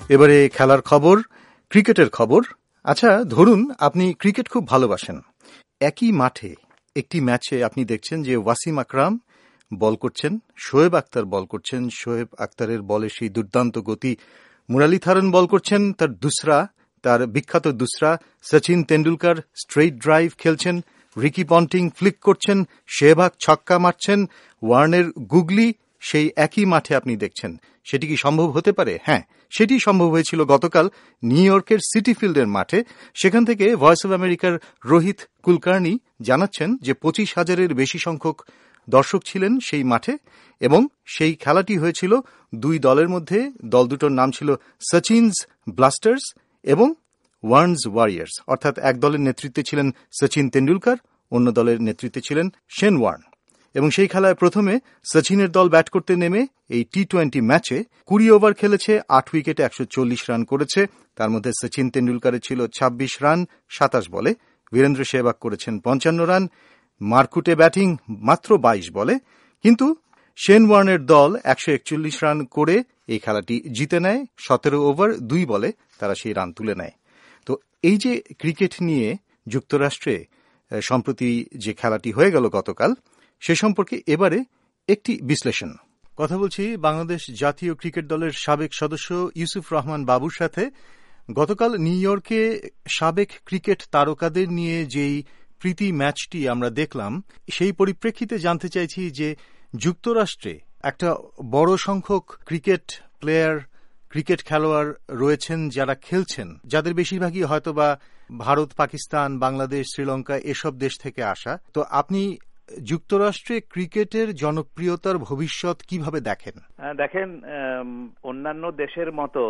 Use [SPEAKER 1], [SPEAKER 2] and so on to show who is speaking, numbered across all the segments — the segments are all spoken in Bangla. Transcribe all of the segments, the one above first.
[SPEAKER 1] এবারে খেলার খবর, ক্রিকেটের খবর। আচ্ছা, ধরুন আপনি ক্রিকেট খুব ভালোবাসেন। একই মাঠে একটি ম্যাচে আপনি দেখছেন যে ওয়াসিম আকরাম বল করছেন, শোয়েব আখতার বল করছেন, শোয়েব আখতারের বলে সেই দুর্দান্ত গতি, মুরালীধরন বল করছেন তার বিখ্যাত দুসরা, সচিন তেন্ডুলকর স্ট্রেইট ড্রাইভ খেলছেন, রিকি পন্টিং ফ্লিক করছেন, শেহবাগ ছক্কা মারছেন, ওয়ার্নের গুগলি সেই একই মাঠে আপনি দেখছেন। সেটি কি সম্ভব হতে পারে? হ্যাঁ, সেটি সম্ভব হয়েছিল গতকাল নিউ ইয়র্কের সিটি ফিল্ডের মাঠে। সেখান থেকে ভয়েস অব আমেরিকার রোহিত কুলকার্নি জানাচ্ছেন যে 25,000-এর বেশি সংখ্যক দর্শক ছিলেন সেই মাঠে এবং সেই খেলাটি হয়েছিল দুই দলের মধ্যে। দল দুটোর নাম ছিল সচিনস ব্লাস্টার্স এবং ওয়ার্নস ওয়ারিয়ার্স, অর্থাৎ এক দলের নেতৃত্বে ছিলেন সচিন তেন্ডুলকর, অন্য দলের নেতৃত্বে ছিলেন শেন ওয়ার্ন। এবং সেই খেলায় প্রথমে সচিনের দল ব্যাট করতে নেমে এই টি-20 ম্যাচে 20 ওভার খেলেছে, 8 উইকেটে 140 রান করেছে। তার মধ্যে সচিন তেন্ডুলকরের ছিল 26 রান 27 বলে, বীরেন্দ্র সেহবাগ করেছেন 55 রান, মারকুটে ব্যাটিং মাত্র 22 বলে। কিন্তু শেন ওয়ার্নের দল 141 রান করে এই খেলাটি জিতে নেয়। 17 ওভার 2 বলে তারা সেই রান তুলে নেয়। তো এই যে ক্রিকেট নিয়ে যুক্তরাষ্ট্রে সম্প্রতি যে খেলাটি হয়ে গেল গতকাল, সে সম্পর্কে এবারে একটি বিশ্লেষণ। কথা বলছি বাংলাদেশ জাতীয় ক্রিকেট দলের সাবেক সদস্য ইউসুফ রহমান বাবুর সাথে। গতকাল নিউ ইয়র্কে সাবেক ক্রিকেট তারকাদের নিয়ে যেই প্রীতি ম্যাচটি আমরা দেখলাম, সেই পরিপ্রেক্ষিতে জানতে চাইছি যে যুক্তরাষ্ট্রে একটা বড় সংখ্যক ক্রিকেট প্লেয়ার, ক্রিকেট খেলোয়াড় রয়েছেন যারা খেলছেন, যাদের বেশিরভাগই হয়তোবা ভারত, পাকিস্তান, বাংলাদেশ, শ্রীলঙ্কা এসব দেশ থেকে আসা। তো আপনি যুক্তরাষ্ট্রে ক্রিকেটের জনপ্রিয়তার ভবিষ্যৎ কিভাবে দেখেন?
[SPEAKER 2] দেখেন, অন্যান্য দেশের মতো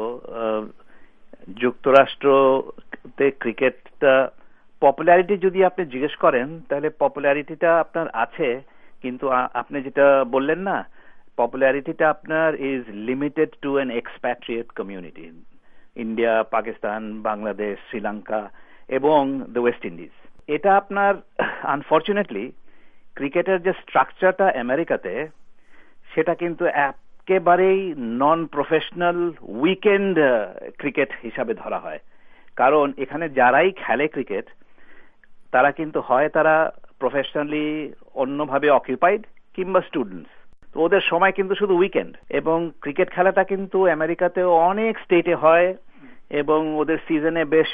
[SPEAKER 2] যুক্তরাষ্ট্রতে ক্রিকেটটা পপুলারিটি যদি আপনি জিজ্ঞেস করেন তাহলে পপুলারিটিটা আপনার আছে, কিন্তু আপনি যেটা বললেন না, পপুলারিটিটা আপনার is limited to an expatriate community, India, Pakistan, Bangladesh, Sri Lanka এবং দ্য ওয়েস্ট ইন্ডিজ। এটা আপনার আনফর্চুনেটলি ক্রিকেটের যে স্ট্রাকচারটা আমেরিকাতে, সেটা কিন্তু একেবারেই নন প্রফেশনাল উইকেন্ড ক্রিকেট হিসাবে ধরা হয়। কারণ এখানে যারাই খেলে ক্রিকেট তারা কিন্তু হয় তারা প্রফেশনালি অন্যভাবে অকিউপাইড কিংবা স্টুডেন্টস, তো ওদের সময় কিন্তু শুধু উইকেন্ড। এবং ক্রিকেট খেলাটা কিন্তু আমেরিকাতেও অনেক স্টেটে হয় এবং ওদের সিজনে বেশ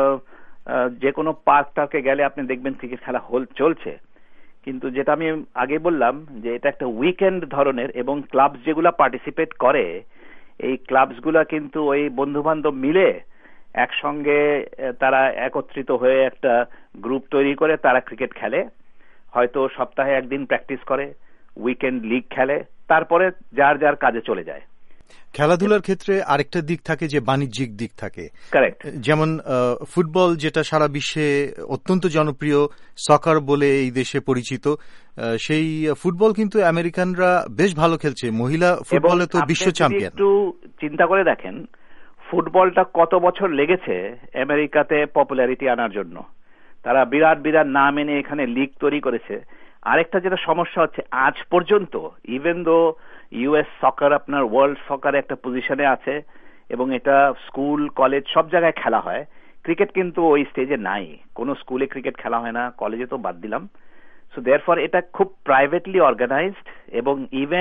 [SPEAKER 2] যে কোনো পার্ক টার্কে গেলে আপনি দেখবেন ক্রিকেট খেলা চলছে। কিন্তু যেটা আমি আগে বললাম যে এটা একটা উইকেন্ড ধরনের, এবং ক্লাবস যেগুলা পার্টিসিপেট করে এই ক্লাবসগুলা কিন্তু ওই বন্ধু বান্ধব মিলে একসঙ্গে তারা একত্রিত হয়ে একটা গ্রুপ তৈরি করে তারা ক্রিকেট খেলে, হয়তো সপ্তাহে একদিন প্র্যাকটিস করে, উইকেন্ড লিগ খেলে, তারপরে যার যার কাজে চলে যায়।
[SPEAKER 1] খেলাধুলার ক্ষেত্রে আরেকটা দিক থাকে যে বাণিজ্যিক দিক থাকে।
[SPEAKER 2] কারেক্ট।
[SPEAKER 1] যেমন ফুটবল, যেটা সারা বিশ্বে অত্যন্ত জনপ্রিয়, সকার বলে এই দেশে পরিচিত, সেই ফুটবল কিন্তু আমেরিকানরা বেশ ভালো খেলছে। মহিলা ফুটবলে তো বিশ্ব চ্যাম্পিয়ন।
[SPEAKER 2] একটু চিন্তা করে দেখেন ফুটবলটা কত বছর লেগেছে আমেরিকাতে পপুলারিটি আনার জন্য। তারা বিরাট বিরাট নাম এনে এখানে লিগ তৈরি করেছে। আরেকটা যেটা সমস্যা হচ্ছে, আজ পর্যন্ত ইভেন দো ইউএস সকার আপনার ওয়ার্ল্ড সকারে একটা পজিশনে আছে এবং এটা স্কুল, কলেজ সব জায়গায় খেলা হয়, ক্রিকেট কিন্তু ওই স্টেজে নাই। কোনো স্কুলে ক্রিকেট খেলা হয় না, কলেজে তো বাদ দিলাম। সো দেয়ারফর এটা খুব প্রাইভেটলি অর্গানাইজড, এবং ইভেন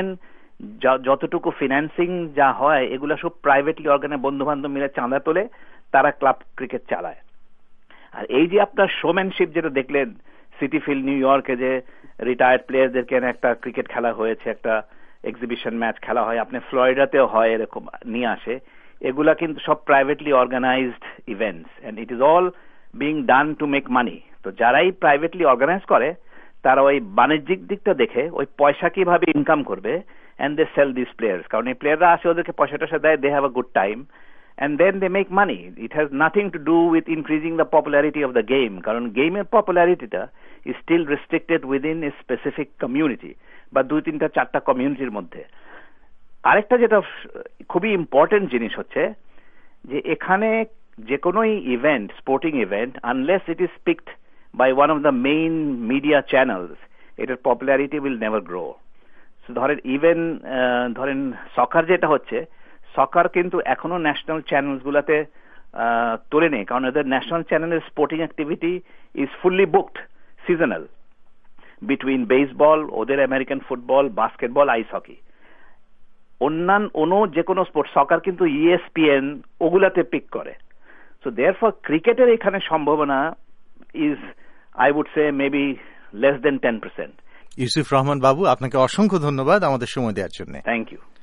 [SPEAKER 2] যতটুকু ফিন্যান্সিং যা হয় এগুলো সব প্রাইভেটলি অর্গানাইজ, বন্ধু বান্ধব মিলে চাঁদা তোলে, তারা ক্লাব ক্রিকেট চালায়। আর এই যে আপনার শোম্যানশিপ যেটা দেখলেন সিটি ফিল্ড নিউ ইয়র্কে, যে রিটায়ার্ড প্লেয়ারদেরকে একটা ক্রিকেট খেলা হয়েছে, একটা এক্সিবিশন ম্যাচ খেলা হয়, আপনি ফ্লোরিডাতেও হয়, এরকম নিয়ে আসে, এগুলা কিন্তু সব privately organised events and it is all being done to make money. তো যারাই প্রাইভেটলি অর্গানাইজ করে তারা ওই বাণিজ্যিক দিকটা দেখে ওই পয়সা কিভাবে ইনকাম করবে, and they sell these players, কারণ এই প্লেয়াররা আসে, ওদেরকে পয়সা টয়সা দেয়, they have a good time and then they make money. It has nothing to do with increasing the popularity of the game, কারণ গেমের পপুলারিটিটা is still restricted within a specific community বা 2-3-4টা কমিউনিটির মধ্যে। আরেকটা যেটা খুবই ইম্পর্টেন্ট জিনিস হচ্ছে যে এখানে যে কোনো event, sporting event, unless it is picked by one of the main media channels, এটার পপুলারিটি উইল নেভার গ্রো। ধরেন ইভেন ধরেন সকার যেটা হচ্ছে, সকার কিন্তু এখনো ন্যাশনাল চ্যানেলস গুলাতে তোলে নেই, কারণ এদের ন্যাশনাল চ্যানেলের sporting activity is fully booked seasonal between baseball, ওদের American football, basketball, ice hockey. অন্য যে কোনো স্পোর্টস, সকার কিন্তু ESPN ওগুলাতে পিক করে। সো দেয়ারফর ক্রিকেটের এখানে সম্ভাবনা is, I would say maybe less than 10%।
[SPEAKER 1] Yusuf Rahman বাবু, আপনাকে অসংখ্য ধন্যবাদ আমাদের সময় দেওয়ার জন্য।
[SPEAKER 2] Thank you.